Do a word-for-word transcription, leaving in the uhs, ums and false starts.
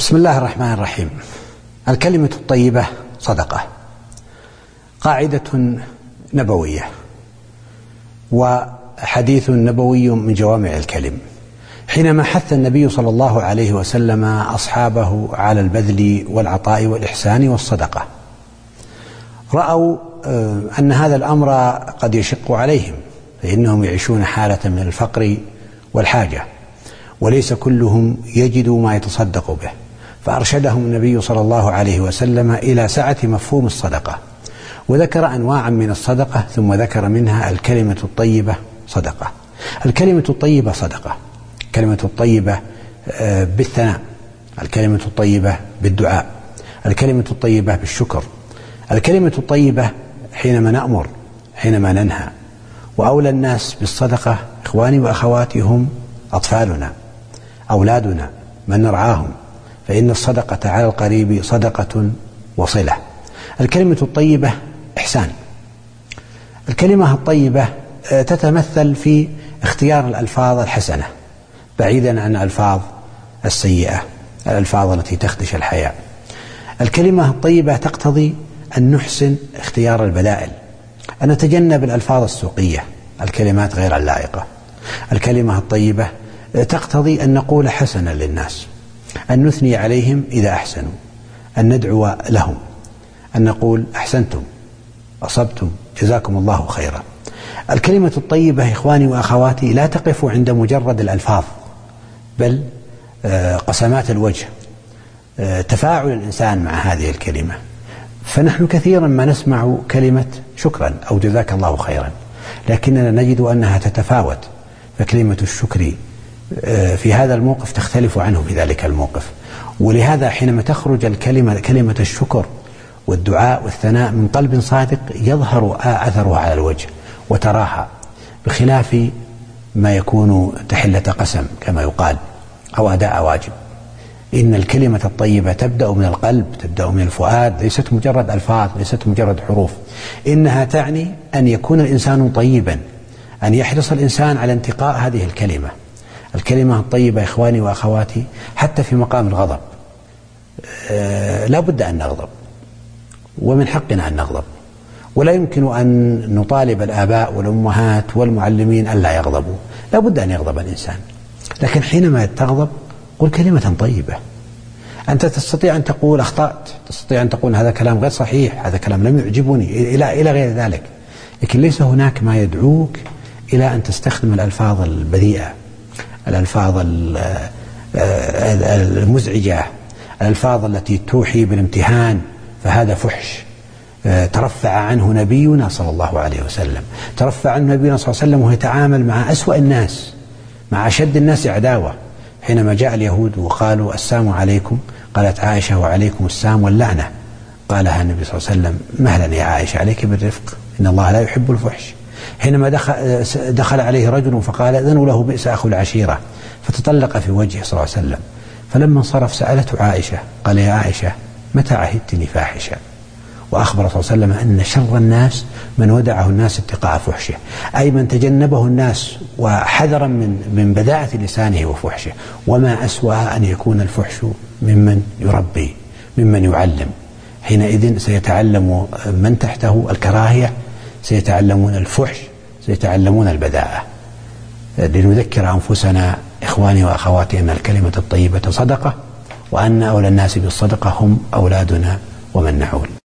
بسم الله الرحمن الرحيم. الكلمة الطيبة صدقة، قاعدة نبوية وحديث نبوي من جوامع الكلم. حينما حث النبي صلى الله عليه وسلم أصحابه على البذل والعطاء والإحسان والصدقة، رأوا أن هذا الأمر قد يشق عليهم، فإنهم يعيشون حالة من الفقر والحاجة، وليس كلهم يجد ما يتصدق به، فأرشدهم النبي صلى الله عليه وسلم إلى سعة مفهوم الصدقة، وذكر أنواعا من الصدقة، ثم ذكر منها الكلمة الطيبة صدقة. الكلمة الطيبة صدقة، الكلمة الطيبة بالثناء، الكلمة الطيبة بالدعاء، الكلمة الطيبة بالشكر، الكلمة الطيبة حينما نأمر، حينما ننهى. وأولى الناس بالصدقة إخواني وأخواتي هم أطفالنا، أولادنا، من نرعاهم، فإن الصدقة على القريب صدقة وصلة. الكلمة الطيبة إحسان. الكلمة الطيبة تتمثل في اختيار الألفاظ الحسنة بعيدا عن الألفاظ السيئة، الألفاظ التي تخدش الحياء. الكلمة الطيبة تقتضي أن نحسن اختيار البدائل، أن نتجنب الألفاظ السوقية، الكلمات غير اللائقة. الكلمة الطيبة تقتضي أن نقول حسنا للناس، أن نثني عليهم إذا أحسنوا، أن ندعو لهم، أن نقول أحسنتم، أصبتم، جزاكم الله خيرا. الكلمة الطيبة إخواني وأخواتي لا تقف عند مجرد الألفاظ، بل قسمات الوجه، تفاعل الإنسان مع هذه الكلمة. فنحن كثيرا ما نسمع كلمة شكرا أو جزاك الله خيرا، لكننا نجد أنها تتفاوت، فكلمة الشكر في هذا الموقف تختلف عنه في ذلك الموقف. ولهذا حينما تخرج الكلمة كلمة الشكر والدعاء والثناء من قلب صادق يظهر أثرها على الوجه وتراها، بخلاف ما يكون تحلة قسم كما يقال أو أداء واجب. إن الكلمة الطيبة تبدأ من القلب، تبدأ من الفؤاد، ليست مجرد ألفاظ، ليست مجرد حروف. إنها تعني أن يكون الإنسان طيبا، أن يحرص الإنسان على انتقاء هذه الكلمة. الكلمة الطيبة إخواني وأخواتي حتى في مقام الغضب، آه لا بد أن نغضب، ومن حقنا أن نغضب، ولا يمكن أن نطالب الآباء والأمهات والمعلمين أن لا يغضبوا، لا بد أن يغضب الإنسان. لكن حينما تغضب قل كلمة طيبة. أنت تستطيع أن تقول أخطأت، تستطيع أن تقول هذا كلام غير صحيح، هذا كلام لم يعجبني، إلى إلى غير ذلك، لكن ليس هناك ما يدعوك إلى أن تستخدم الألفاظ البذيئة، الألفاظ المزعجة، الألفاظ التي توحي بالامتهان، فهذا فحش. ترفع عنه نبينا صلى الله عليه وسلم، ترفع عنه نبينا صلى الله عليه وسلم وهو يتعامل مع أسوأ الناس، مع أشد الناس عداوة. حينما جاء اليهود وقالوا السلام عليكم، قالت عائشة وعليكم السلام واللعنة، قالها النبي صلى الله عليه وسلم مهلا يا عائشة، عليك بالرفق، إن الله لا يحب الفحش. حينما دخل, دخل عليه رجل فقال إذن له بئس أخو العشيرة، فتطلق في وجهه صلى الله عليه وسلم. فلما انصرف سألته عائشة، قال يا عائشة متى عهدتني فاحشة؟ وأخبر صلى الله عليه وسلم أن شر الناس من ودعه الناس اتقاء فحشه، أي من تجنبه الناس وحذرا من من بذاءة لسانه وفحشه. وما أسوأ أن يكون الفحش ممن يربي، ممن يعلم. حينئذ سيتعلم من تحته الكراهية، سيتعلمون الفحش، سيتعلمون البذاءة. لنذكر أنفسنا إخواني وأخواتي أن الكلمة الطيبة صدقة، وأن أولى الناس بالصدقة هم أولادنا ومن نعول.